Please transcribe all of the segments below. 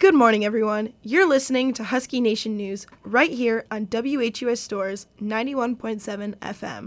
Good morning, everyone. You're listening to Husky Nation News right here on WHUS Stores 91.7 FM.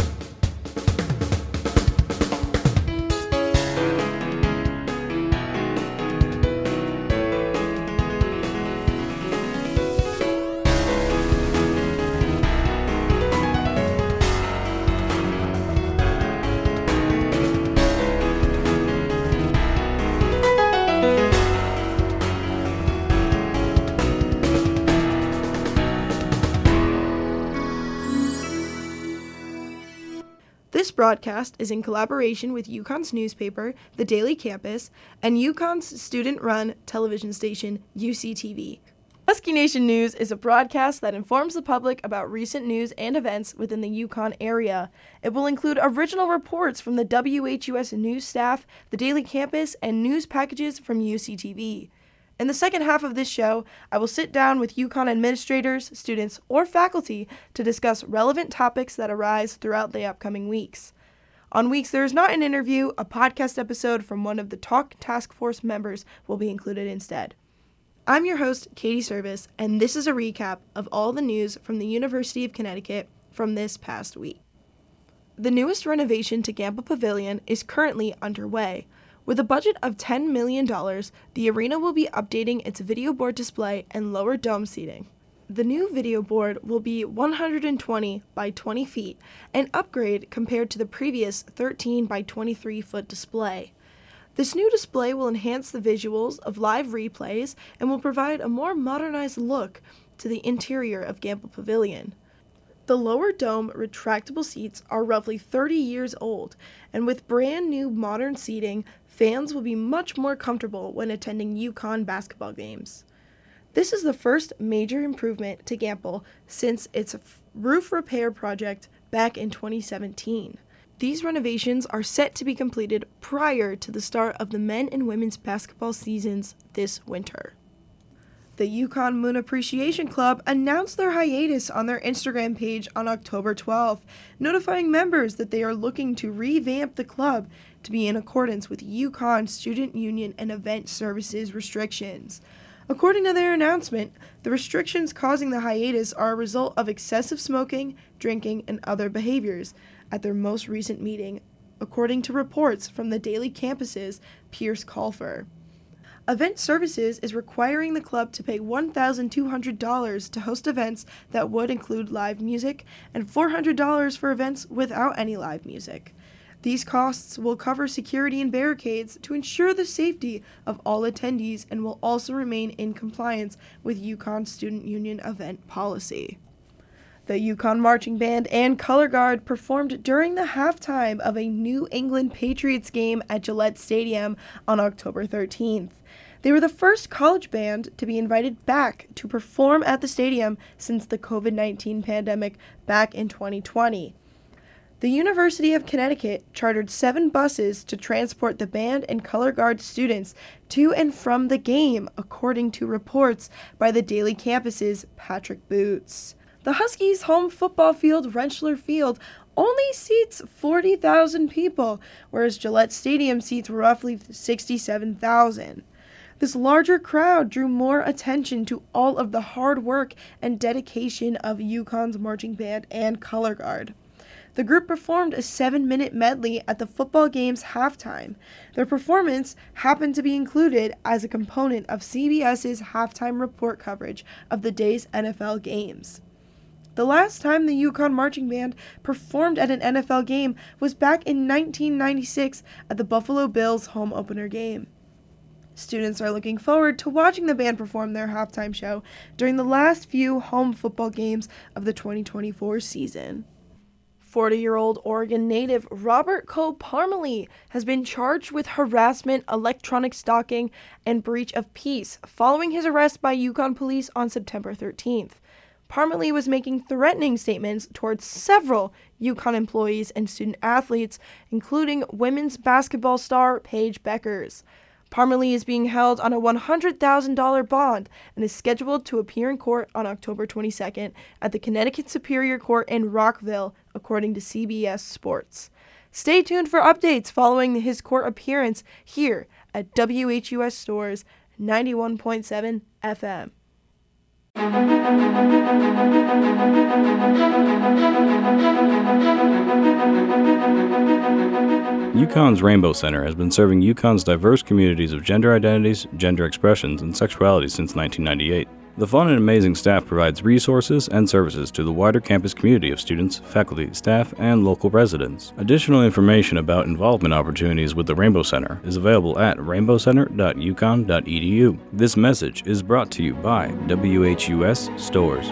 This broadcast is in collaboration with UConn's newspaper, The Daily Campus, and UConn's student-run television station, UCTV. Husky Nation News is a broadcast that informs the public about recent news and events within the UConn area. It will include original reports from the WHUS news staff, The Daily Campus, and news packages from UCTV. In the second half of this show, I will sit down with UConn administrators, students, or faculty to discuss relevant topics that arise throughout the upcoming weeks. On weeks there is not an interview, a podcast episode from one of the Talk Task Force members will be included instead. I'm your host, Katie Service, and this is a recap of all the news from the University of Connecticut from this past week. The newest renovation to Gampel Pavilion is currently underway. With a budget of $10 million, the arena will be updating its video board display and lower dome seating. The new video board will be 120 by 20 feet, an upgrade compared to the previous 13 by 23 foot display. This new display will enhance the visuals of live replays and will provide a more modernized look to the interior of Gampel Pavilion. The lower dome retractable seats are roughly 30 years old, and with brand new modern seating, fans will be much more comfortable when attending UConn basketball games. This is the first major improvement to Gampel since its roof repair project back in 2017. These renovations are set to be completed prior to the start of the men and women's basketball seasons this winter. The UConn Moon Appreciation Club announced their hiatus on their Instagram page on October 12th, notifying members that they are looking to revamp the club to be in accordance with UConn Student Union and Event Services restrictions. According to their announcement, the restrictions causing the hiatus are a result of excessive smoking, drinking, and other behaviors at their most recent meeting, according to reports from the Daily Campus's Pierce Colfer. Event Services is requiring the club to pay $1,200 to host events that would include live music and $400 for events without any live music. These costs will cover security and barricades to ensure the safety of all attendees and will also remain in compliance with UConn Student Union event policy. The UConn Marching Band and Color Guard performed during the halftime of a New England Patriots game at Gillette Stadium on October 13th. They were the first college band to be invited back to perform at the stadium since the COVID-19 pandemic back in 2020. The University of Connecticut chartered 7 buses to transport the band and color guard students to and from the game, according to reports by the Daily Campus's Patrick Boots. The Huskies' home football field, Rentschler Field, only seats 40,000 people, whereas Gillette Stadium seats roughly 67,000. This larger crowd drew more attention to all of the hard work and dedication of UConn's marching band and color guard. The group performed a 7-minute medley at the football game's halftime. Their performance happened to be included as a component of CBS's halftime report coverage of the day's NFL games. The last time the UConn Marching Band performed at an NFL game was back in 1996 at the Buffalo Bills home opener game. Students are looking forward to watching the band perform their halftime show during the last few home football games of the 2024 season. 40-year-old Oregon native Robert Coe Parmalee has been charged with harassment, electronic stalking, and breach of peace following his arrest by UConn police on September 13th. Parmalee was making threatening statements towards several UConn employees and student athletes, including women's basketball star Paige Beckers. Parmalee is being held on a $100,000 bond and is scheduled to appear in court on October 22nd at the Connecticut Superior Court in Rockville, according to CBS Sports. Stay tuned for updates following his court appearance here at WHUS Stores 91.7 FM. UConn's Rainbow Center has been serving UConn's diverse communities of gender identities, gender expressions, and sexuality since 1998. The fun and amazing staff provides resources and services to the wider campus community of students, faculty, staff, and local residents. Additional information about involvement opportunities with the Rainbow Center is available at rainbowcenter.uconn.edu. This message is brought to you by WHUS Stores.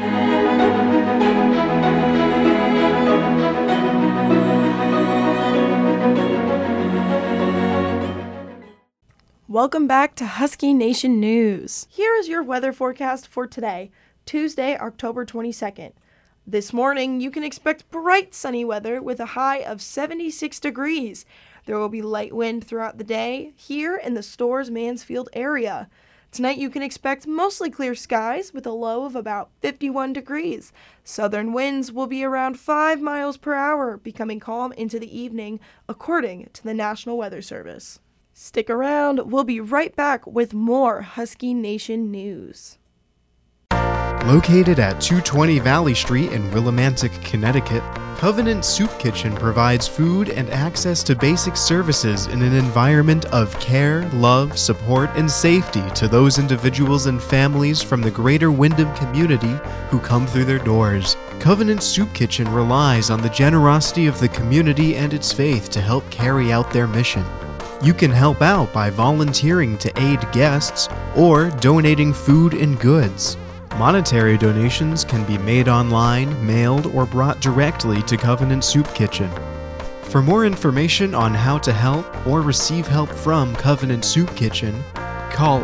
Welcome back to Husky Nation News. Here is your weather forecast for today, Tuesday, October 22nd. This morning, you can expect bright sunny weather with a high of 76 degrees. There will be light wind throughout the day here in the Storrs Mansfield area. Tonight, you can expect mostly clear skies with a low of about 51 degrees. Southern winds will be around 5 miles per hour, becoming calm into the evening, according to the National Weather Service. Stick around, we'll be right back with more Husky Nation news. Located at 220 Valley Street in Willimantic, Connecticut, Covenant Soup Kitchen provides food and access to basic services in an environment of care, love, support, and safety to those individuals and families from the greater Windham community who come through their doors. Covenant Soup Kitchen relies on the generosity of the community and its faith to help carry out their mission. You can help out by volunteering to aid guests or donating food and goods. Monetary donations can be made online, mailed, or brought directly to Covenant Soup Kitchen. For more information on how to help or receive help from Covenant Soup Kitchen, call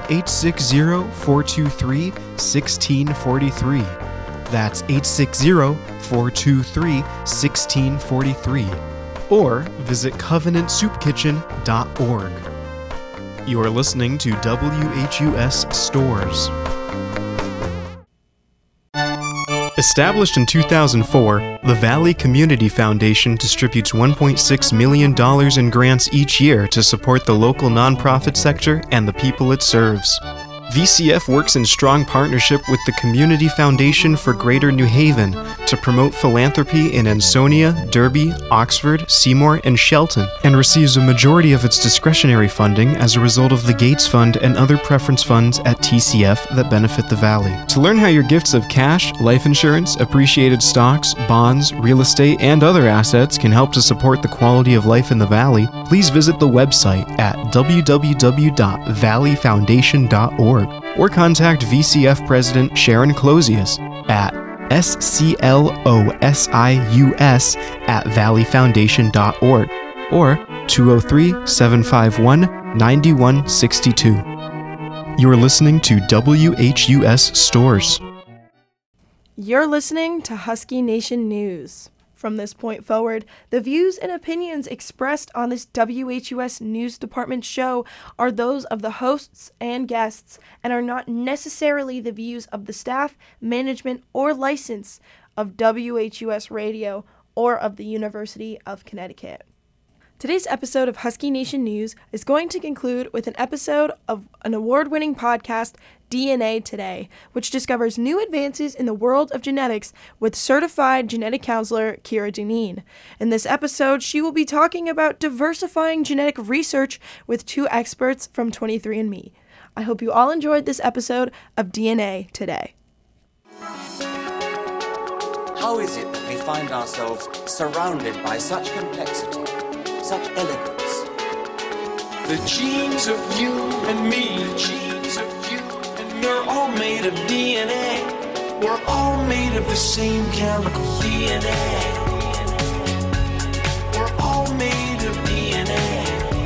860-423-1643. That's 860-423-1643. Or visit covenantsoupkitchen.org. You are listening to WHUS Stores. Established in 2004, the Valley Community Foundation distributes $1.6 million in grants each year to support the local nonprofit sector and the people it serves. VCF works in strong partnership with the Community Foundation for Greater New Haven to promote philanthropy in Ansonia, Derby, Oxford, Seymour, and Shelton, and receives a majority of its discretionary funding as a result of the Gates Fund and other preference funds at TCF that benefit the Valley. To learn how your gifts of cash, life insurance, appreciated stocks, bonds, real estate, and other assets can help to support the quality of life in the Valley, please visit the website at www.valleyfoundation.org. Or contact VCF President Sharon Closius at sclosius@valleyfoundation.org or 203-751-9162. You are listening to WHUS Stores. You're listening to Husky Nation News. From this point forward, the views and opinions expressed on this WHUS News Department show are those of the hosts and guests and are not necessarily the views of the staff, management, or license of WHUS Radio or of the University of Connecticut. Today's episode of Husky Nation News is going to conclude with an episode of an award-winning podcast, DNA Today, which discovers new advances in the world of genetics with certified genetic counselor Kira Dineen. In this episode, she will be talking about diversifying genetic research with two experts from 23andMe. I hope you all enjoyed this episode of DNA Today. How is it that we find ourselves surrounded by such complexity, such elegance? The genes of you and me, the genes of you and me, we're all made of DNA. We're all made of the same chemical DNA. We're all made of DNA.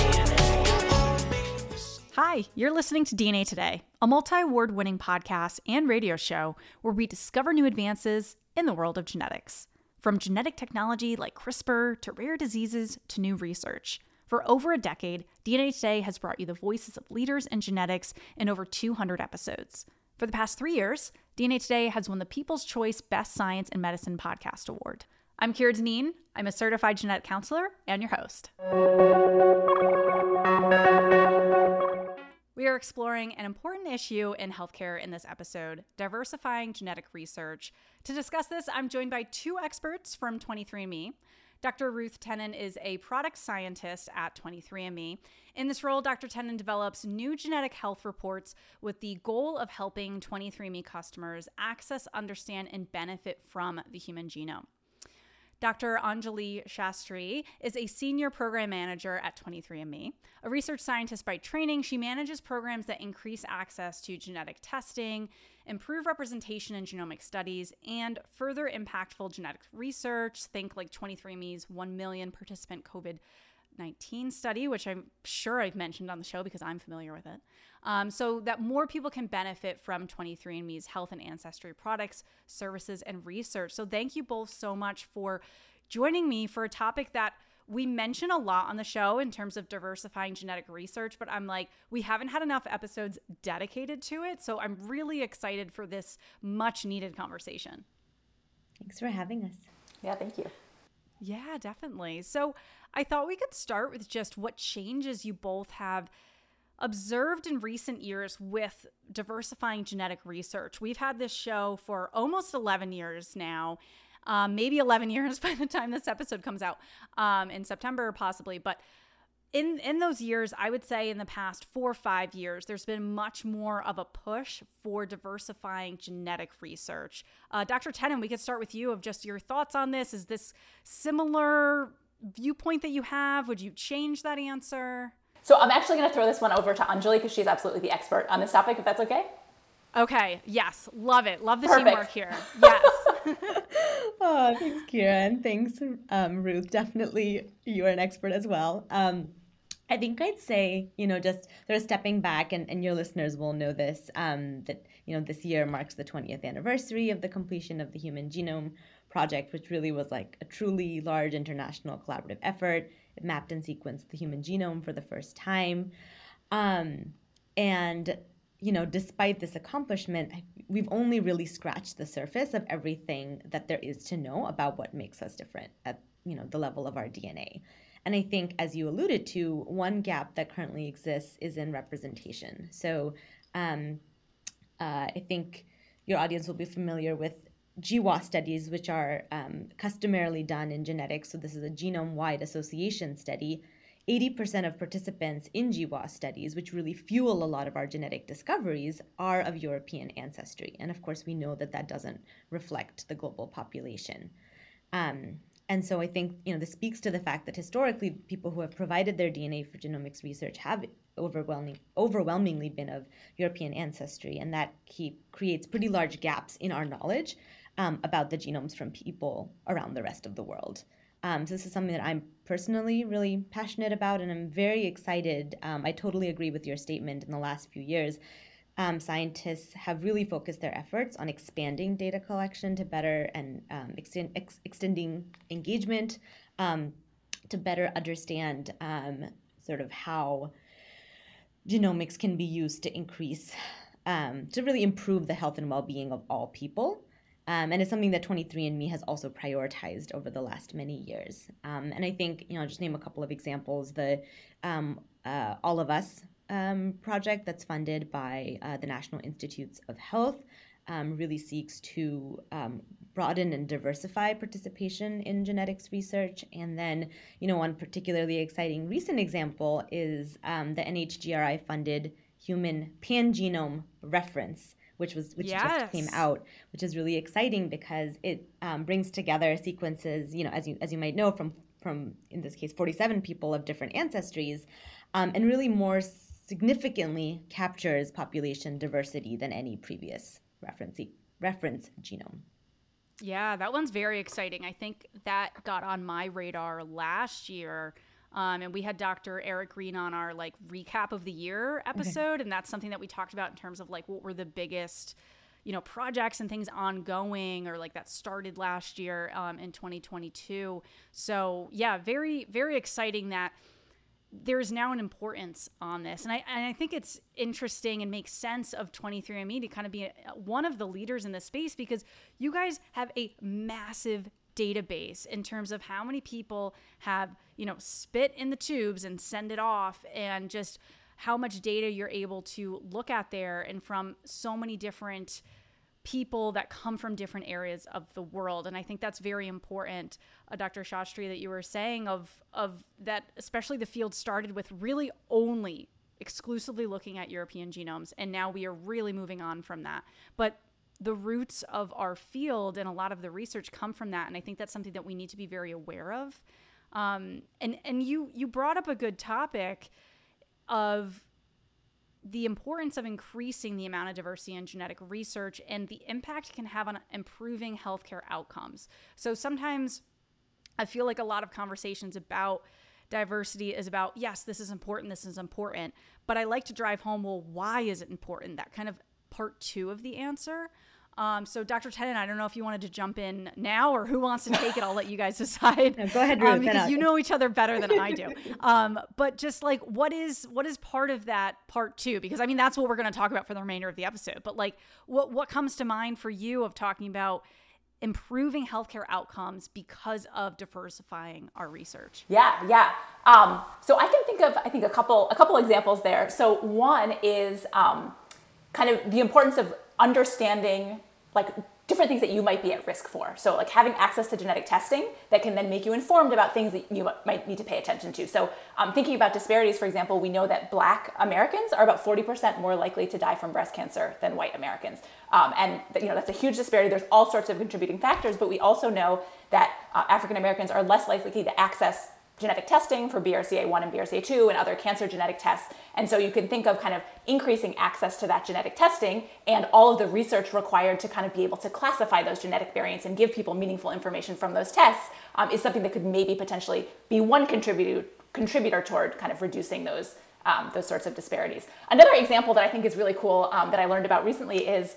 Hi, you're listening to DNA Today, a multi-award-winning podcast and radio show where we discover new advances in the world of genetics. From genetic technology like CRISPR to rare diseases to new research. For over a decade, DNA Today has brought you the voices of leaders in genetics in over 200 episodes. For the past 3 years, DNA Today has won the People's Choice Best Science and Medicine Podcast Award. I'm Kira Dineen. I'm a certified genetic counselor and your host. We are exploring an important issue in healthcare in this episode, diversifying genetic research. To discuss this, I'm joined by two experts from 23andMe. Dr. Ruth Tenen is a product scientist at 23andMe. In this role, Dr. Tenen develops new genetic health reports with the goal of helping 23andMe customers access, understand, and benefit from the human genome. Dr. Anjali Shastri is a senior program manager at 23andMe. A research scientist by training, she manages programs that increase access to genetic testing, improve representation in genomic studies, and further impactful genetic research. Think like 23andMe's 1 million participant COVID-19 study, which I'm sure I've mentioned on the show because I'm familiar with it, so that more people can benefit from 23andMe's health and ancestry products, services, and research. So thank you both so much for joining me for a topic that we mention a lot on the show in terms of diversifying genetic research, but I'm like, we haven't had enough episodes dedicated to it. So I'm really excited for this much needed conversation. Thanks for having us. Yeah, thank you. Yeah, definitely. So I thought we could start with just what changes you both have observed in recent years with diversifying genetic research. We've had this show for almost 11 years now, maybe 11 years by the time this episode comes out, in September possibly. But in those years, I would say in the past 4 or 5 years, there's been much more of a push for diversifying genetic research. Dr. Tenen, we could start with you of just your thoughts on this. Is this similar viewpoint that you have? Would you change that answer? So I'm actually going to throw this one over to Anjali because she's absolutely the expert on this topic, if that's okay. Okay. Yes. Love it. Love the Perfect. teamwork here. Yes. Oh, thanks, Kira. And thanks, Ruth. Definitely you're an expert as well. I think I'd say, just sort of stepping back, and your listeners will know this, that, this year marks the 20th anniversary of the completion of the Human Genome Project, which really was like a truly large international collaborative effort. It mapped and sequenced the human genome for the first time. And despite this accomplishment, we've only really scratched the surface of everything that there is to know about what makes us different at, the level of our DNA. And I think, as you alluded to, one gap that currently exists is in representation. So I think your audience will be familiar with GWAS studies, which are customarily done in genetics. So this is a genome-wide association study. 80% of participants in GWAS studies, which really fuel a lot of our genetic discoveries, are of European ancestry. And of course, we know that that doesn't reflect the global population. And so I think, this speaks to the fact that historically, people who have provided their DNA for genomics research have overwhelmingly been of European ancestry, and that creates pretty large gaps in our knowledge about the genomes from people around the rest of the world. So this is something that I'm personally really passionate about, and I'm very excited. I totally agree with your statement. In the last few years, scientists have really focused their efforts on expanding data collection to better and extending engagement to better understand sort of how genomics can be used to increase, to really improve the health and well-being of all people. And it's something that 23andMe has also prioritized over the last many years. And I think, just name a couple of examples. The All of Us project that's funded by the National Institutes of Health really seeks to broaden and diversify participation in genetics research. And then, one particularly exciting recent example is the NHGRI-funded Human Pangenome Reference, which Yes. just came out, which is really exciting because it brings together sequences, as you might know, from in this case 47 people of different ancestries, and really more significantly captures population diversity than any previous reference genome. Yeah, that one's very exciting. I think that got on my radar last year. And we had Dr. Eric Green on our recap of the year episode. Okay. And that's something that we talked about in terms of what were the biggest, projects and things ongoing or that started last year in 2022. So yeah, very, very exciting that there's now an importance on this. And I think it's interesting and makes sense of 23andMe to kind of be one of the leaders in this space because you guys have a massive database in terms of how many people have, spit in the tubes and send it off and just how much data you're able to look at there, and from so many different people that come from different areas of the world. And I think that's very important, Dr. Shastri, that you were saying of that, especially the field started with really only exclusively looking at European genomes. And now we are really moving on from that. But the roots of our field and a lot of the research come from that. And I think that's something that we need to be very aware of. And you brought up a good topic of the importance of increasing the amount of diversity in genetic research and the impact it can have on improving healthcare outcomes. So sometimes I feel like a lot of conversations about diversity is about, yes, this is important, but I like to drive home, well, why is it important? That kind of part two of the answer. So Dr. Tennant, I don't know if you wanted to jump in now or who wants to take it. I'll let you guys decide. No, go ahead, Ruth. Because you know each other better than I do. But just like, what is part of that part two? Because I mean, that's what we're going to talk about for the remainder of the episode. But like, what comes to mind for you of talking about improving healthcare outcomes because of diversifying our research? Yeah. So I can think of, a couple examples there. So one is kind of the importance of understanding like different things that you might be at risk for. So like having access to genetic testing that can then make you informed about things that you might need to pay attention to. So thinking about disparities, for example, we know that Black Americans are about 40% more likely to die from breast cancer than white Americans. And that's a huge disparity. There's all sorts of contributing factors, but we also know that African Americans are less likely to access genetic testing for BRCA1 and BRCA2 and other cancer genetic tests. And so you can think of kind of increasing access to that genetic testing and all of the research required to kind of be able to classify those genetic variants and give people meaningful information from those tests is something that could maybe potentially be one contributor toward kind of reducing those sorts of disparities. Another example that I think is really cool that I learned about recently is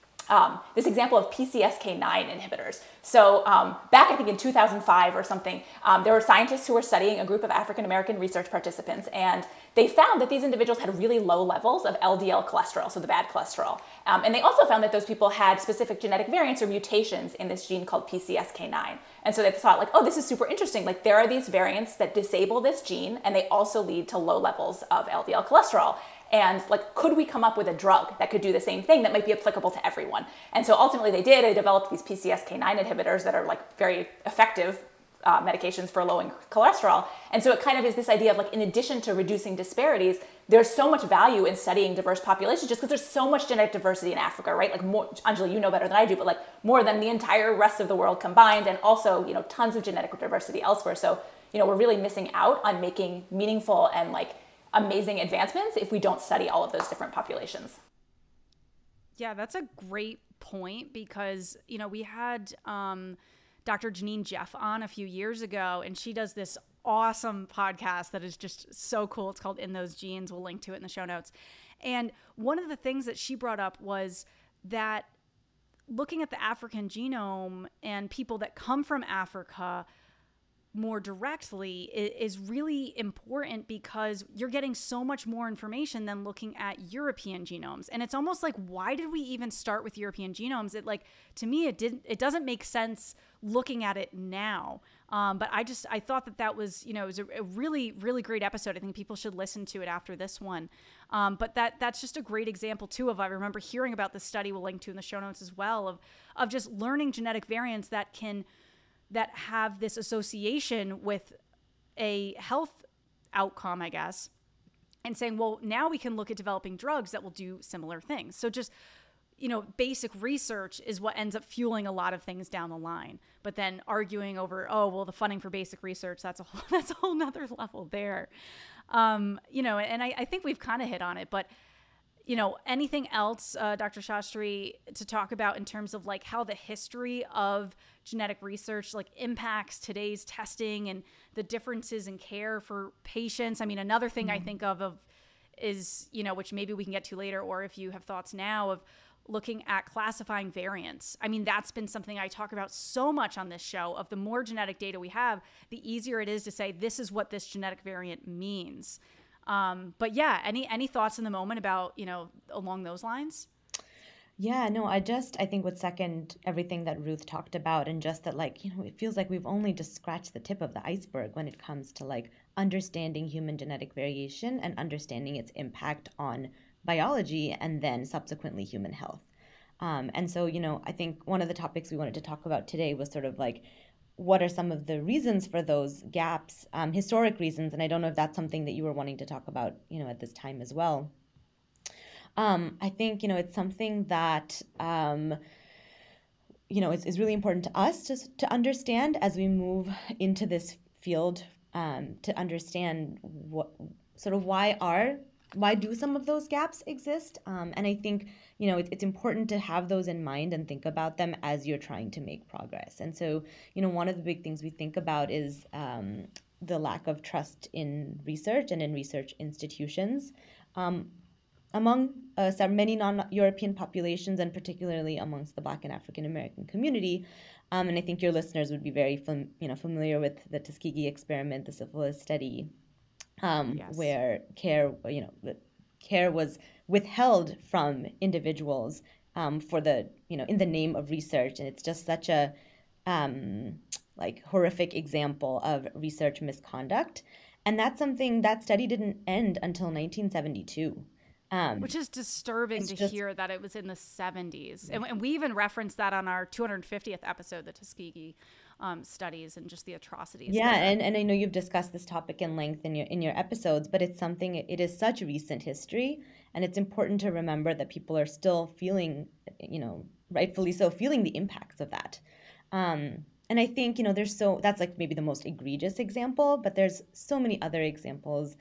this example of PCSK9 inhibitors. So back, I think in 2005 or something, there were scientists who were studying a group of African-American research participants, and they found that these individuals had really low levels of LDL cholesterol, so the bad cholesterol. And they also found that those people had specific genetic variants or mutations in this gene called PCSK9. And so they thought like, oh, this is super interesting. Like there are these variants that disable this gene, and they also lead to low levels of LDL cholesterol. And like, could we come up with a drug that could do the same thing that might be applicable to everyone? And so ultimately they did. They developed these PCSK9 inhibitors that are like very effective medications for lowering cholesterol. And so it kind of is this idea of like, in addition to reducing disparities, there's so much value in studying diverse populations just because there's so much genetic diversity in Africa, right? Like more, Anjali, you know better than I do, but like more than the entire rest of the world combined, and also, tons of genetic diversity elsewhere. So, we're really missing out on making meaningful and like amazing advancements if we don't study all of those different populations. Yeah, that's a great point because, we had Dr. Janine Jeff on a few years ago, and she does this awesome podcast that is just so cool. It's called In Those Genes. We'll link to it in the show notes. And one of the things that she brought up was that looking at the African genome and people that come from Africa more directly is really important because you're getting so much more information than looking at European genomes. And it's almost like, why did we even start with European genomes? To me, it doesn't make sense looking at it now. But I thought that was, it was a really, really great episode. I think people should listen to it after this one. But that's just a great example too I remember hearing about this study we'll link to in the show notes as well of just learning genetic variants that have this association with a health outcome, I guess, and saying, well, now we can look at developing drugs that will do similar things. So just, basic research is what ends up fueling a lot of things down the line. But then arguing over, the funding for basic research, that's a whole nother level there. And I think we've kind of hit on it, but anything else, Dr. Shastri, to talk about in terms of like how the history of genetic research like impacts today's testing and the differences in care for patients? I mean, another thing I think of is, which maybe we can get to later, or if you have thoughts now, of looking at classifying variants. I mean, that's been something I talk about so much on this show. Of the more genetic data we have, the easier it is to say, this is what this genetic variant means. But yeah, any thoughts in the moment about, along those lines? Yeah, no, I think would second everything that Ruth talked about, and just that, like, it feels like we've only just scratched the tip of the iceberg when it comes to like understanding human genetic variation and understanding its impact on biology and then subsequently human health. And so, I think one of the topics we wanted to talk about today was sort of like, what are some of the reasons for those gaps, historic reasons? And I don't know if that's something that you were wanting to talk about, at this time as well. I think, it's something that, is really important to us to understand as we move into this field, to understand why do some of those gaps exist? And I think, it's important to have those in mind and think about them as you're trying to make progress. And so, one of the big things we think about is the lack of trust in research and in research institutions among many non-European populations, and particularly amongst the Black and African American community. And I think your listeners would be very familiar with the Tuskegee experiment, the syphilis study, Yes. where care was withheld from individuals for in the name of research, and it's just such a horrific example of research misconduct. And that's something that study didn't end until 1972. Which is disturbing to hear that it was in the 70s. And we even referenced that on our 250th episode, the Tuskegee studies and just the atrocities. Yeah, and I know you've discussed this topic in length in your episodes, but it's something, it is such recent history, and it's important to remember that people are still feeling, rightfully so, feeling the impacts of that. And I think, that's like maybe the most egregious example, but there's so many other examples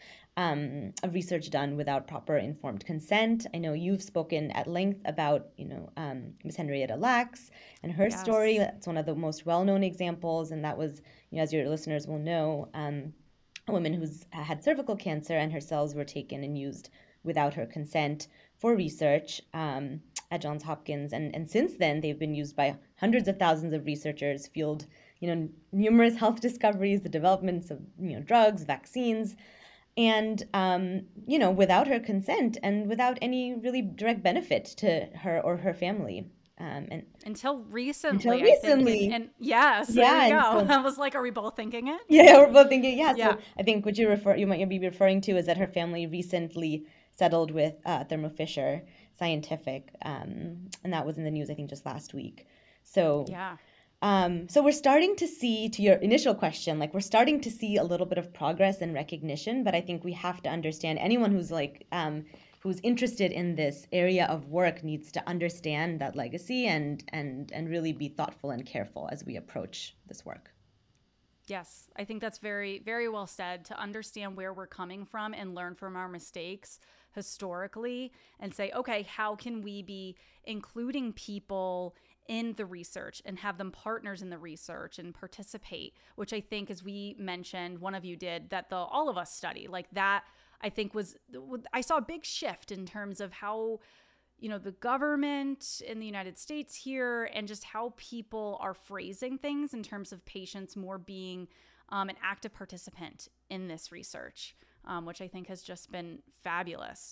of research done without proper informed consent. I know you've spoken at length about, Miss Henrietta Lacks and her story. That's one of the most well-known examples, and that was, as your listeners will know, a woman who's had cervical cancer, and her cells were taken and used without her consent for research at Johns Hopkins, and since then they've been used by hundreds of thousands of researchers, fueled numerous health discoveries, the developments of drugs, vaccines, and without her consent and without any really direct benefit to her or her family. And until recently. And yes, there you go. So, I was like, are we both thinking it? Yeah, we're both thinking. Yeah. So I think what you might be referring to is that her family recently settled with Thermo Fisher Scientific, and that was in the news, I think, just last week. So so we're starting to see, to your initial question, we're starting to see a little bit of progress and recognition, but I think we have to understand, anyone who's who's interested in this area of work needs to understand that legacy and really be thoughtful and careful as we approach this work. Yes, I think that's very, very well said, to understand where we're coming from and learn from our mistakes historically and say, okay, how can we be including people in the research and have them partners in the research and participate, which I think, as we mentioned, one of you did, that the All of Us study, that I think I saw a big shift in terms of how, the government in the United States here and just how people are phrasing things in terms of patients more being an active participant in this research, which I think has just been fabulous.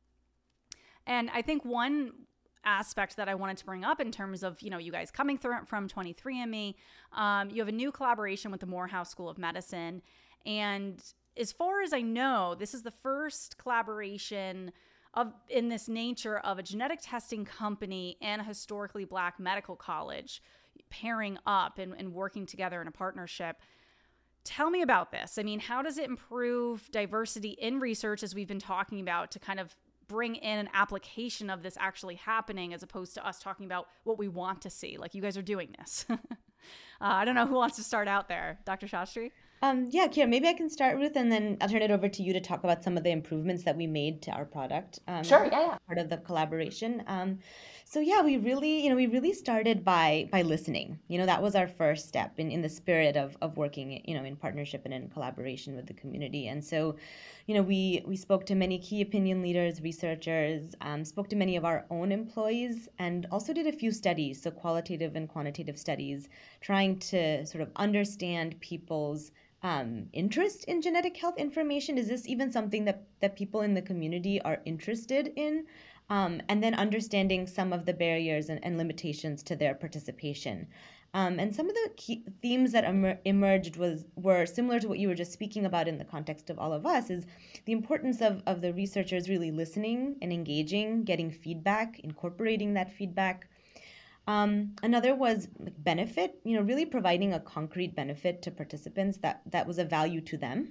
And I think one aspect that I wanted to bring up in terms of, you guys coming through from 23andMe, you have a new collaboration with the Morehouse School of Medicine. And as far as I know, this is the first collaboration in this nature of a genetic testing company and a historically Black medical college pairing up and working together in a partnership. Tell me about this. I mean, how does it improve diversity in research, as we've been talking about, to kind of bring in an application of this actually happening, as opposed to us talking about what we want to see? You guys are doing this. I don't know who wants to start out there. Dr. Shastri? Yeah, Kira, maybe I can start, Ruth, and then I'll turn it over to you to talk about some of the improvements that we made to our product. Sure, yeah. Part of the collaboration. So yeah, we really started by listening. That was our first step in the spirit of working, in partnership and in collaboration with the community. And so, we spoke to many key opinion leaders, researchers, spoke to many of our own employees, and also did a few studies, so qualitative and quantitative studies, trying to sort of understand people's interest in genetic health information. Is this even something that people in the community are interested in? and then understanding some of the barriers and limitations to their participation. And some of the key themes that emerged were similar to what you were just speaking about in the context of All of Us, is the importance of the researchers really listening and engaging, getting feedback, incorporating that feedback. Another was benefit, really providing a concrete benefit to participants that was of value to them.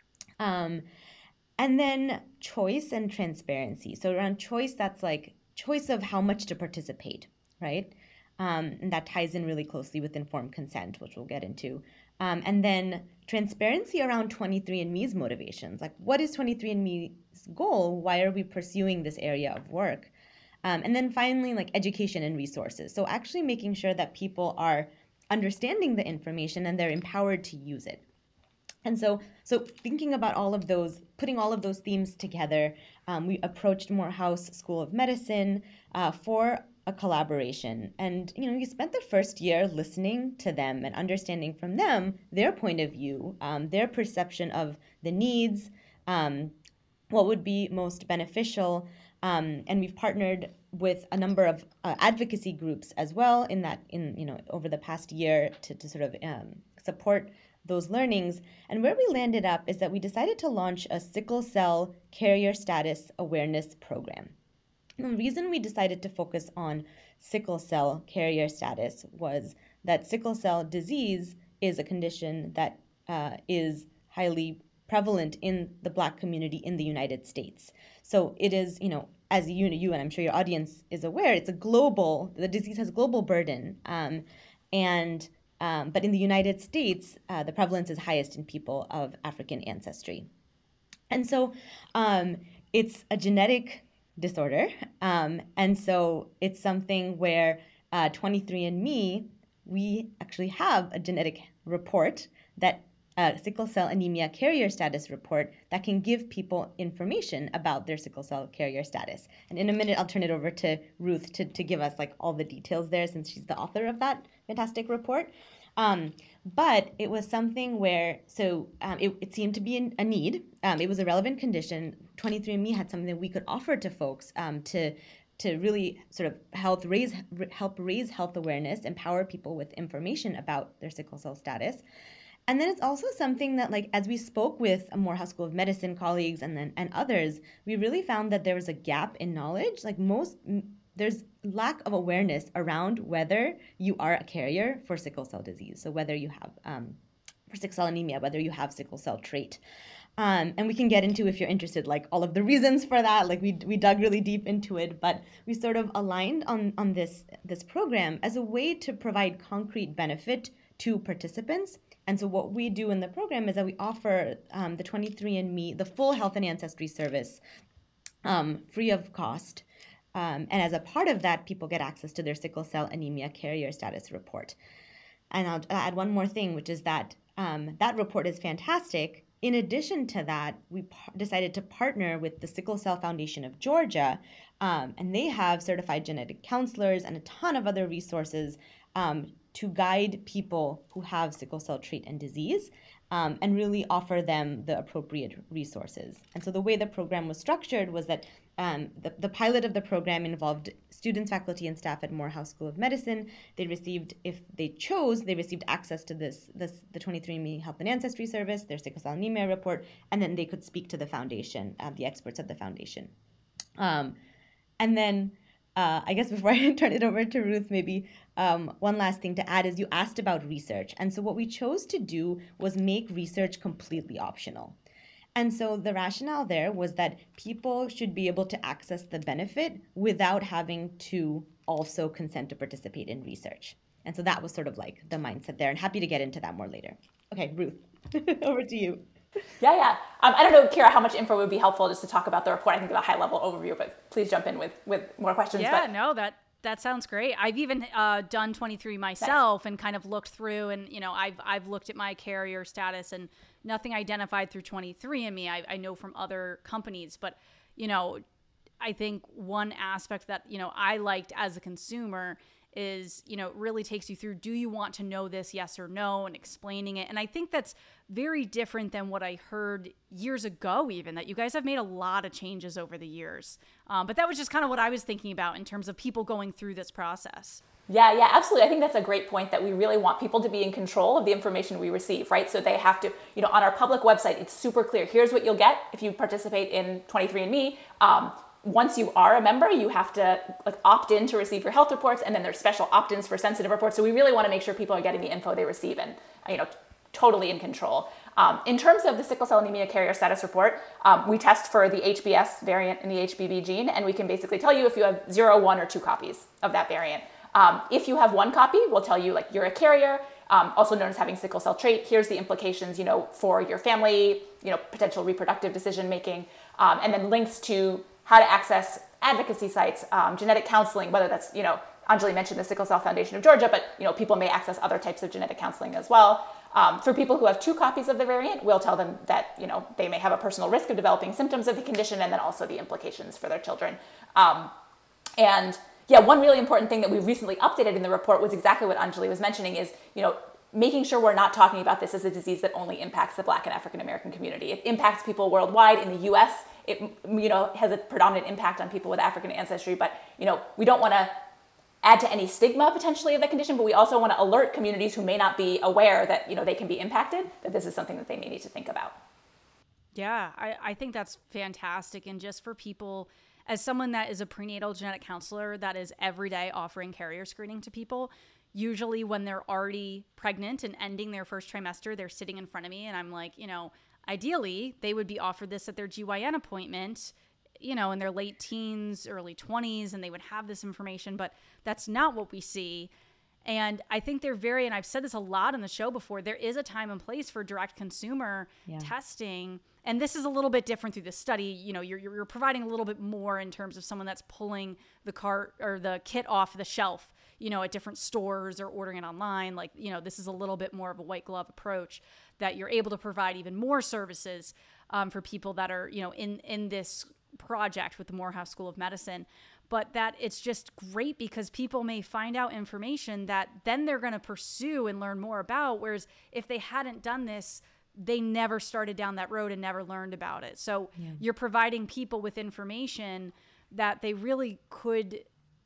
And then choice and transparency. So around choice, that's like choice of how much to participate, right? And that ties in really closely with informed consent, which we'll get into. And then transparency around 23andMe's motivations. Like, what is 23andMe's goal? Why are we pursuing this area of work? And then finally, like education and resources. So actually making sure that people are understanding the information and they're empowered to use it. And so thinking about all of those, putting all of those themes together, we approached Morehouse School of Medicine for a collaboration. And, you spent the first year listening to them and understanding from them their point of view, their perception of the needs, what would be most beneficial. And we've partnered with a number of advocacy groups as well over the past year to sort of support those learnings. And where we landed up is that we decided to launch a sickle cell carrier status awareness program. And the reason we decided to focus on sickle cell carrier status was that sickle cell disease is a condition that is highly prevalent in the Black community in the United States. So it is, as you and I'm sure your audience is aware, the disease has global burden. But in the United States, the prevalence is highest in people of African ancestry. And so it's a genetic disorder. And so it's something where 23andMe, we actually have a genetic report, that sickle cell anemia carrier status report, that can give people information about their sickle cell carrier status. And in a minute, I'll turn it over to Ruth to give us all the details there, since she's the author of that fantastic report. But it was something where, it seemed to be a need. It was a relevant condition. 23andMe had something that we could offer to folks to really sort of help raise health awareness, empower people with information about their sickle cell status. And then it's also something that, as we spoke with Morehouse School of Medicine colleagues and others, we really found that there was a gap in knowledge. There's lack of awareness around whether you are a carrier for sickle cell disease. So whether you have, for sickle cell anemia, whether you have sickle cell trait. And we can get into, if you're interested, all of the reasons for that. We dug really deep into it, but we sort of aligned on this program as a way to provide concrete benefit to participants. And so what we do in the program is that we offer the 23andMe, the full health and ancestry service, free of cost. And as a part of that, people get access to their sickle cell anemia carrier status report. And I'll add one more thing, which is that that report is fantastic. In addition to that, we decided to partner with the Sickle Cell Foundation of Georgia, and they have certified genetic counselors and a ton of other resources to guide people who have sickle cell trait and disease, and really offer them the appropriate resources. And so the way the program was structured was that the pilot of the program involved students, faculty, and staff at Morehouse School of Medicine. They received, if they chose, access to the 23andMe Health and Ancestry Service, their sickle cell anemia report, and then they could speak to the foundation, the experts at the foundation. And then I guess before I turn it over to Ruth, maybe one last thing to add is you asked about research. And so what we chose to do was make research completely optional. And so the rationale there was that people should be able to access the benefit without having to also consent to participate in research. And so that was sort of the mindset there, and happy to get into that more later. Okay, Ruth, over to you. Yeah. I don't know, Kira, how much info would be helpful just to talk about the report. I think a high-level overview, but please jump in with more questions. Yeah, no, that sounds great. I've even done 23 myself. Nice. And kind of looked through, and I've looked at my carrier status and nothing identified through 23andMe. I know from other companies, but I think one aspect that I liked as a consumer is, you know, it really takes you through, do you want to know this, yes or no, and explaining it. And I think that's very different than what I heard years ago, even, that you guys have made a lot of changes over the years. But that was just kind of what I was thinking about in terms of people going through this process. Yeah, absolutely. I think that's a great point, that we really want people to be in control of the information we receive, right? So they have to, you know, on our public website, it's super clear. Here's what you'll get if you participate in 23andMe. Once you are a member, you have to opt in to receive your health reports, and then there's special opt-ins for sensitive reports. So we really want to make sure people are getting the info they receive and, you know, totally in control. In terms of the sickle cell anemia carrier status report, we test for the HBS variant in the HBV gene, and we can basically tell you if you have 0, 1, or 2 copies of that variant. If you have 1 copy, we'll tell you you're a carrier, also known as having sickle cell trait. Here's the implications, you know, for your family, you know, potential reproductive decision making, and then links to how to access advocacy sites, genetic counseling, whether that's, you know, Anjali mentioned the Sickle Cell Foundation of Georgia, but, you know, people may access other types of genetic counseling as well. For people who have 2 copies of the variant, we'll tell them that, you know, they may have a personal risk of developing symptoms of the condition, and then also the implications for their children. And yeah, one really important thing that we recently updated in the report was exactly what Anjali was mentioning is, you know, making sure we're not talking about this as a disease that only impacts the Black and African American community. It impacts people worldwide. In the US, it, you know, has a predominant impact on people with African ancestry, but, you know, we don't want to add to any stigma potentially of the condition, but we also want to alert communities who may not be aware that, you know, they can be impacted, that this is something that they may need to think about. Yeah, I think that's fantastic. And just for people, as someone that is a prenatal genetic counselor that is every day offering carrier screening to people, usually when they're already pregnant and ending their first trimester, they're sitting in front of me and I'm like, you know, ideally they would be offered this at their GYN appointment, you know, in their late teens, early 20s, and they would have this information, but that's not what we see. And I think they're very, and I've said this a lot on the show before, there is a time and place for direct consumer testing. And this is a little bit different through the study. You know, you're providing a little bit more in terms of someone that's pulling the cart or the kit off the shelf, you know, at different stores or ordering it online. Like, you know, this is a little bit more of a white glove approach that you're able to provide even more services for people that are, you know, in this project with the Morehouse School of Medicine. But that it's just great because people may find out information that then they're going to pursue and learn more about. Whereas if they hadn't done this, they never started down that road and never learned about it. So you're providing people with information that they really could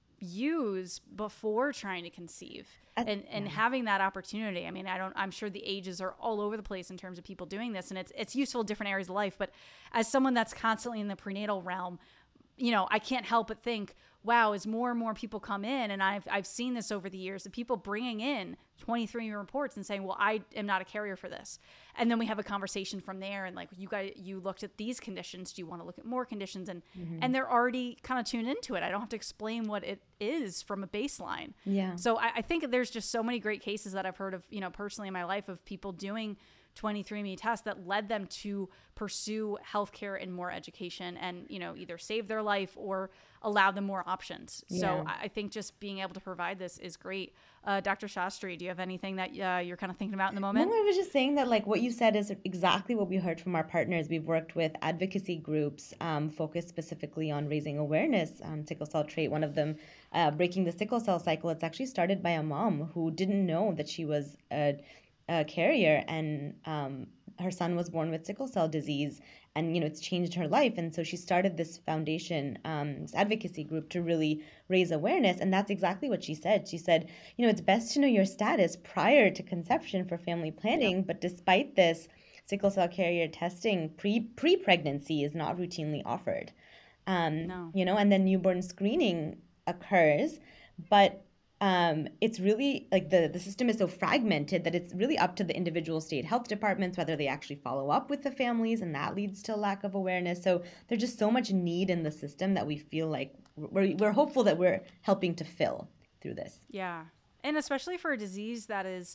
use before trying to conceive and having that opportunity. I mean, I'm sure the ages are all over the place in terms of people doing this, and it's useful in different areas of life. But as someone that's constantly in the prenatal realm, you know, I can't help but think, wow, as more and more people come in, and I've seen this over the years, the people bringing in 23 reports and saying, well, I am not a carrier for this. And then we have a conversation from there. And like, you looked at these conditions. Do you want to look at more conditions? And, and they're already kind of tuned into it. I don't have to explain what it is from a baseline. Yeah. So I think there's just so many great cases that I've heard of, you know, personally in my life of people doing 23andMe tests that led them to pursue healthcare and more education and, you know, either save their life or allow them more options. Yeah. So I think just being able to provide this is great. Dr. Shastri, do you have anything that you're kind of thinking about in the moment? No, I was just saying that like what you said is exactly what we heard from our partners. We've worked with advocacy groups focused specifically on raising awareness on sickle cell trait. One of them, Breaking the Sickle Cell Cycle, it's actually started by a mom who didn't know that she was a carrier, and her son was born with sickle cell disease, and, you know, it's changed her life. And so she started this foundation, this advocacy group to really raise awareness. And that's exactly what she said. She said, you know, it's best to know your status prior to conception for family planning. Yep. But despite this, sickle cell carrier testing pre-pregnancy is not routinely offered. No. You know, and then newborn screening occurs, but it's really like the system is so fragmented that it's really up to the individual state health departments whether they actually follow up with the families, and that leads to a lack of awareness. So there's just so much need in the system that we feel like we're hopeful that we're helping to fill through this. Yeah, and especially for a disease that is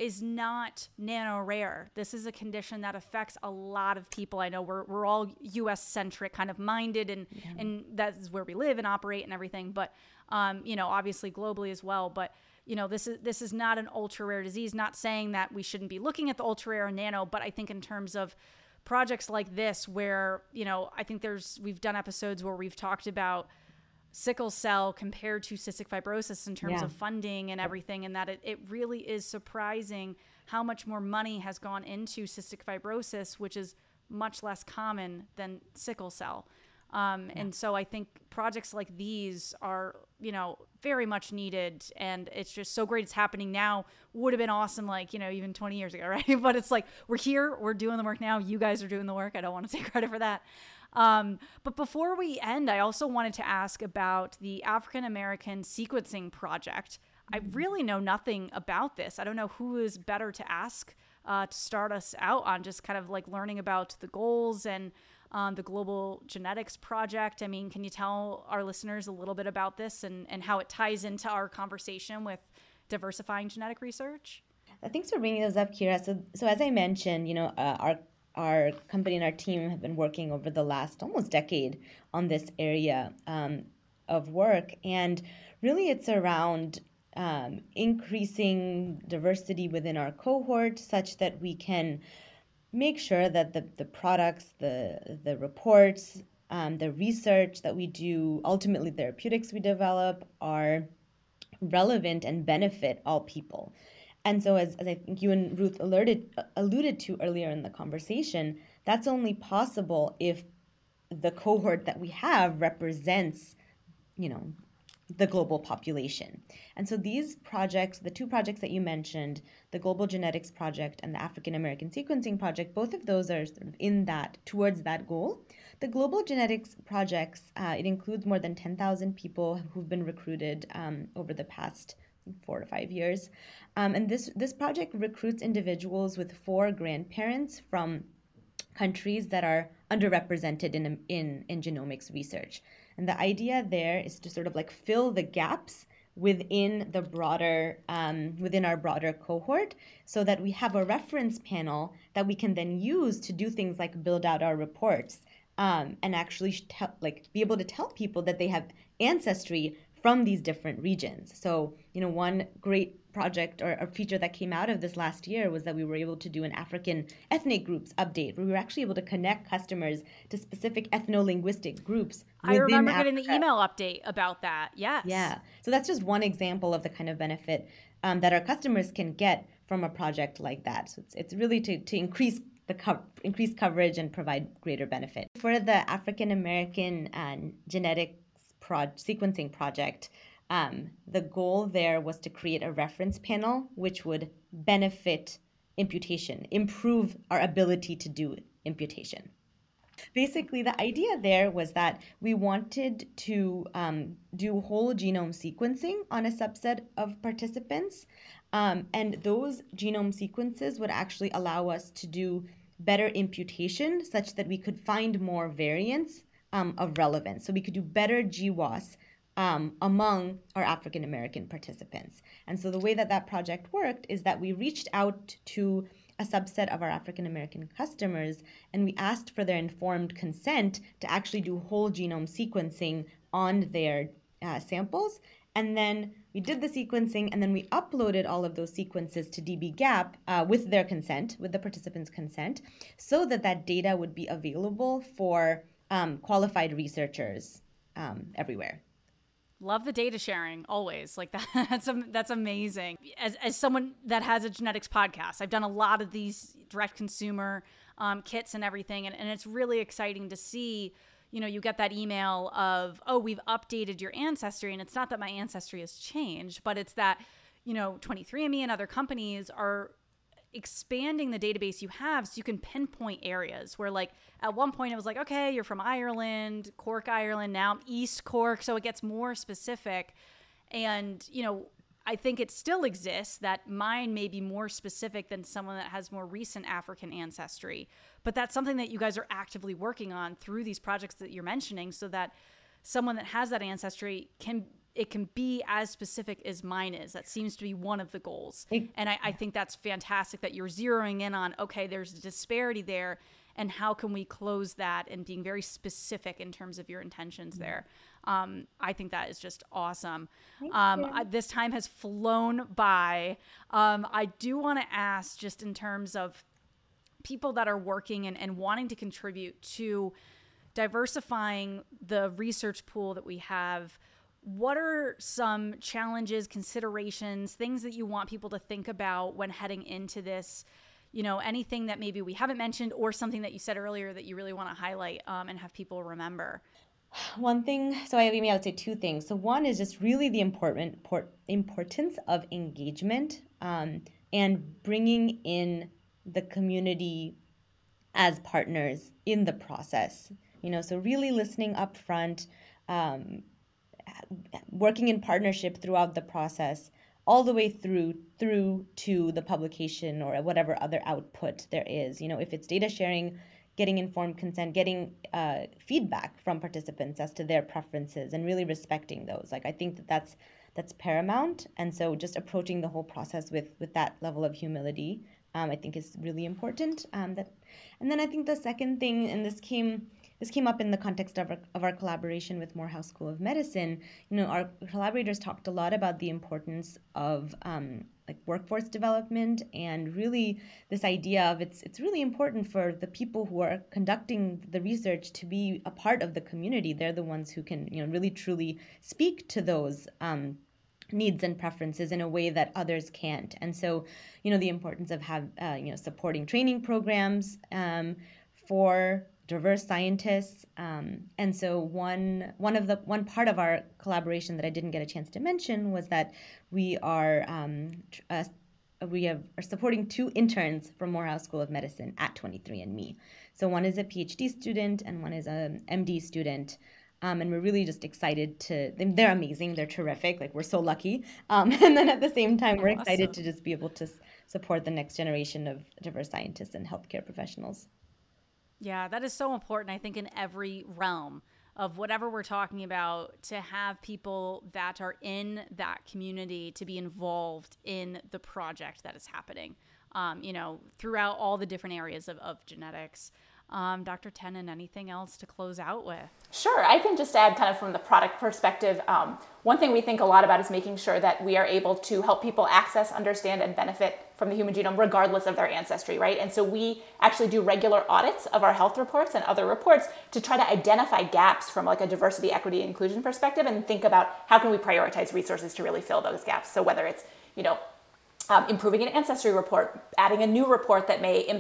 not nano rare. This is a condition that affects a lot of people. I know we're all U.S. centric kind of minded, and that's where we live and operate and everything. But you know, obviously globally as well. But you know, this is not an ultra rare disease. Not saying that we shouldn't be looking at the ultra rare and nano, but I think in terms of projects like this, where, you know, I think we've done episodes where we've talked about sickle cell compared to cystic fibrosis in terms of funding and everything, and that it really is surprising how much more money has gone into cystic fibrosis, which is much less common than sickle cell. And so I think projects like these are, very much needed, and it's just so great it's happening now. Would have been awesome, even 20 years ago, right? But it's like, we're here, we're doing the work now. You guys are doing the work. I don't want to take credit for that. But before we end, I also wanted to ask about the African American Sequencing Project. I really know nothing about this. I don't know who is better to ask to start us out on just kind of like learning about the goals and the Global Genetics Project. I mean, can you tell our listeners a little bit about this and how it ties into our conversation with diversifying genetic research? Thanks for bringing those up, Kira. So as I mentioned, our company and our team have been working over the last almost decade on this area of work. And really it's around increasing diversity within our cohort such that we can make sure that the products, the reports, the research that we do, ultimately therapeutics we develop, are relevant and benefit all people. And so as I think you and Ruth alluded to earlier in the conversation, that's only possible if the cohort that we have represents, the global population. And so these projects, the two projects that you mentioned, the Global Genetics Project and the African American Sequencing Project, both of those are sort of towards that goal. The Global Genetics Projects, it includes more than 10,000 people who've been recruited over the past 4 to 5 years. And this project recruits individuals with 4 grandparents from countries that are underrepresented in genomics research. And the idea there is to sort of like fill the gaps within the broader, within our broader cohort, so that we have a reference panel that we can then use to do things like build out our reports, and actually be able to tell people that they have ancestry from these different regions. So, one great project or feature that came out of this last year was that we were able to do an African ethnic groups update, where we were actually able to connect customers to specific ethno-linguistic groups within I remember Africa. getting the email update about that. Yes. Yeah. So that's just one example of the kind of benefit that our customers can get from a project like that. So it's really to increase increased coverage and provide greater benefit. For the African American Genetics Sequencing Project, the goal there was to create a reference panel which would benefit imputation, improve our ability to do imputation. Basically, the idea there was that we wanted to do whole genome sequencing on a subset of participants, and those genome sequences would actually allow us to do better imputation such that we could find more variants of relevance. So we could do better GWAS among our African American participants. And so the way that project worked is that we reached out to a subset of our African American customers, and we asked for their informed consent to actually do whole genome sequencing on their samples. And then we did the sequencing, and then we uploaded all of those sequences to dbGaP with their consent, with the participants' consent, so that data would be available for qualified researchers everywhere. Love the data sharing always. Like that's amazing. As someone that has a genetics podcast, I've done a lot of these direct consumer kits and everything. And it's really exciting to see, you get that email of, oh, we've updated your ancestry. And it's not that my ancestry has changed, but it's that, 23andMe and other companies are expanding the database you have so you can pinpoint areas where, like, at one point it was like, okay, you're from Ireland, Cork, Ireland, now I'm East Cork. So it gets more specific. And, I think it still exists that mine may be more specific than someone that has more recent African ancestry. But that's something that you guys are actively working on through these projects that you're mentioning, so that someone that has that ancestry can be as specific as mine is. That seems to be one of the goals. And I think that's fantastic that you're zeroing in on, okay, there's a disparity there, and how can we close that, and being very specific in terms of your intentions there. I think that is just awesome. This time has flown by. I do want to ask, just in terms of people that are working and wanting to contribute to diversifying the research pool that we have, what are some challenges, considerations, things that you want people to think about when heading into this? Anything that maybe we haven't mentioned or something that you said earlier that you really want to highlight and have people remember? One thing, so I would say two things. So one is just really the importance of engagement and bringing in the community as partners in the process. So really listening up front, working in partnership throughout the process, all the way through to the publication or whatever other output there is. If it's data sharing, getting informed consent, getting feedback from participants as to their preferences, and really respecting those. I think that's paramount. And so just approaching the whole process with that level of humility, I think is really important. And then I think the second thing, and this came up in the context of our collaboration with Morehouse School of Medicine. Our collaborators talked a lot about the importance of workforce development, and really this idea of it's really important for the people who are conducting the research to be a part of the community. They're the ones who can really truly speak to those needs and preferences in a way that others can't. And so the importance of supporting training programs for diverse scientists. And so one part of our collaboration that I didn't get a chance to mention was that we are supporting 2 interns from Morehouse School of Medicine at 23andMe. So one is a PhD student and one is an MD student. And we're really just excited they're amazing, they're terrific, we're so lucky. And then at the same time, we're excited to just be able to support the next generation of diverse scientists and healthcare professionals. Yeah, that is so important, I think, in every realm of whatever we're talking about, to have people that are in that community to be involved in the project that is happening, throughout all the different areas of genetics. Dr. Tennant, anything else to close out with? Sure. I can just add, kind of from the product perspective, one thing we think a lot about is making sure that we are able to help people access, understand, and benefit from the human genome regardless of their ancestry, right? And so we actually do regular audits of our health reports and other reports to try to identify gaps from a diversity, equity, inclusion perspective, and think about how can we prioritize resources to really fill those gaps. So whether it's, improving an ancestry report, adding a new report that may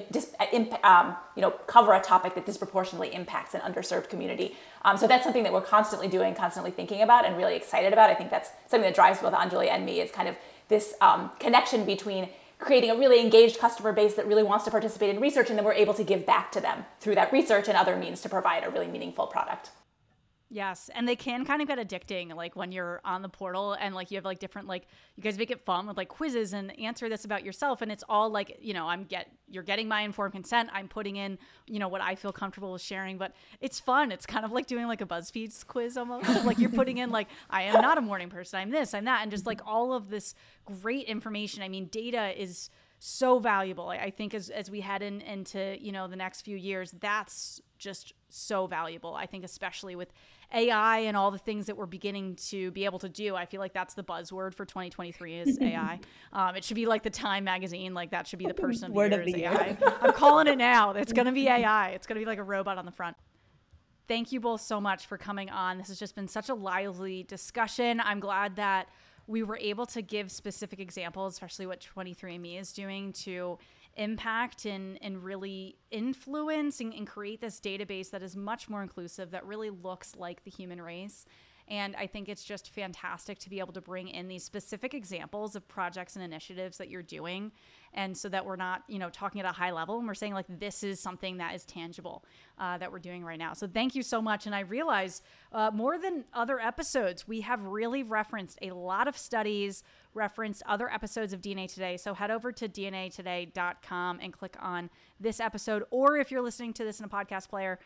cover a topic that disproportionately impacts an underserved community. So that's something that we're constantly doing, constantly thinking about, and really excited about. I think that's something that drives both Anjali and me, is kind of this connection between creating a really engaged customer base that really wants to participate in research, and then we're able to give back to them through that research and other means to provide a really meaningful product. Yes, and they can kind of get addicting, when you're on the portal and you have different, you guys make it fun with quizzes and answer this about yourself, and it's all you're getting my informed consent, I'm putting in what I feel comfortable with sharing, but it's fun. It's kind of like doing a BuzzFeed quiz almost. You're putting in I am not a morning person, I'm this, I'm that, and just all of this great information. I mean, data is so valuable. I think as we head into the next few years, that's just so valuable. I think especially with AI and all the things that we're beginning to be able to do, I feel like that's the buzzword for 2023 is AI. It should be the Time magazine, that should be the person of the year is AI. I'm calling it now. It's going to be AI. It's going to be a robot on the front. Thank you both so much for coming on. This has just been such a lively discussion. I'm glad that we were able to give specific examples, especially what 23andMe is doing to impact and really influence and create this database that is much more inclusive, that really looks like the human race. And I think it's just fantastic to be able to bring in these specific examples of projects and initiatives that you're doing. And so that we're not, talking at a high level, and we're saying this is something that is tangible that we're doing right now. So thank you so much. And I realize more than other episodes, we have really referenced a lot of studies, referenced other episodes of DNA Today. So head over to dnatoday.com and click on this episode. Or if you're listening to this in a podcast player,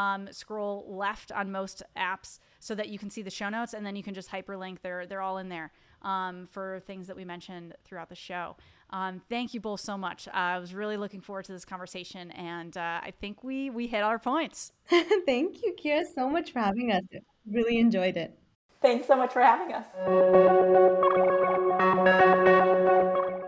scroll left on most apps so that you can see the show notes, and then you can just hyperlink. They're all in there for things that we mentioned throughout the show. Thank you both so much. I was really looking forward to this conversation, and I think we hit our points. Thank you, Kira, so much for having us. Really enjoyed it. Thanks so much for having us. For more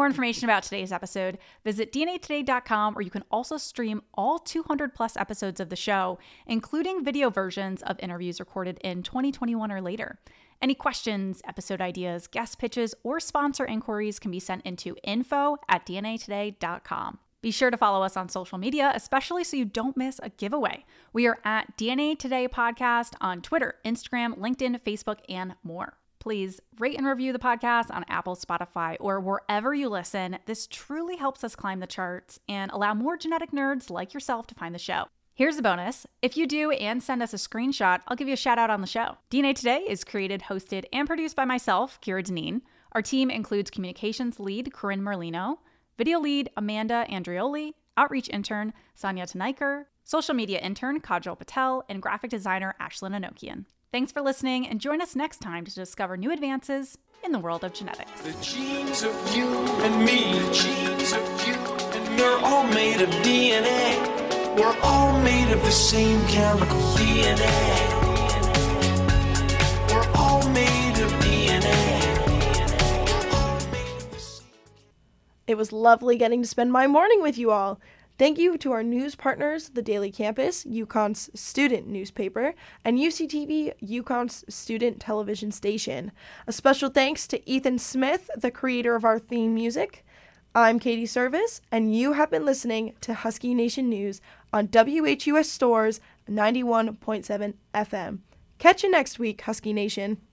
more information about today's episode, visit dnatoday.com, where you can also stream all 200 plus episodes of the show, including video versions of interviews recorded in 2021 or later. Any questions, episode ideas, guest pitches, or sponsor inquiries can be sent into info@dnatoday.com. Be sure to follow us on social media, especially so you don't miss a giveaway. We are at DNA Today Podcast on Twitter, Instagram, LinkedIn, Facebook, and more. Please rate and review the podcast on Apple, Spotify, or wherever you listen. This truly helps us climb the charts and allow more genetic nerds like yourself to find the show. Here's a bonus. If you do and send us a screenshot, I'll give you a shout out on the show. DNA Today is created, hosted, and produced by myself, Kira Deneen. Our team includes communications lead, Corinne Merlino, video lead, Amanda Andrioli, outreach intern, Sonia Tanaiker, social media intern, Kajal Patel, and graphic designer, Ashlyn Anokian. Thanks for listening, and join us next time to discover new advances in the world of genetics. The genes of you and me, the genes of you and they're all made of DNA. We're all made of the same chemical DNA. We're all made of DNA. We're all made of the same. It was lovely getting to spend my morning with you all. Thank you to our news partners, the Daily Campus, UConn's student newspaper, and UCTV, UConn's student television station. A special thanks to Ethan Smith, the creator of our theme music. I'm Katie Service, and you have been listening to Husky Nation News on WHUS Stores 91.7 FM. Catch you next week, Husky Nation.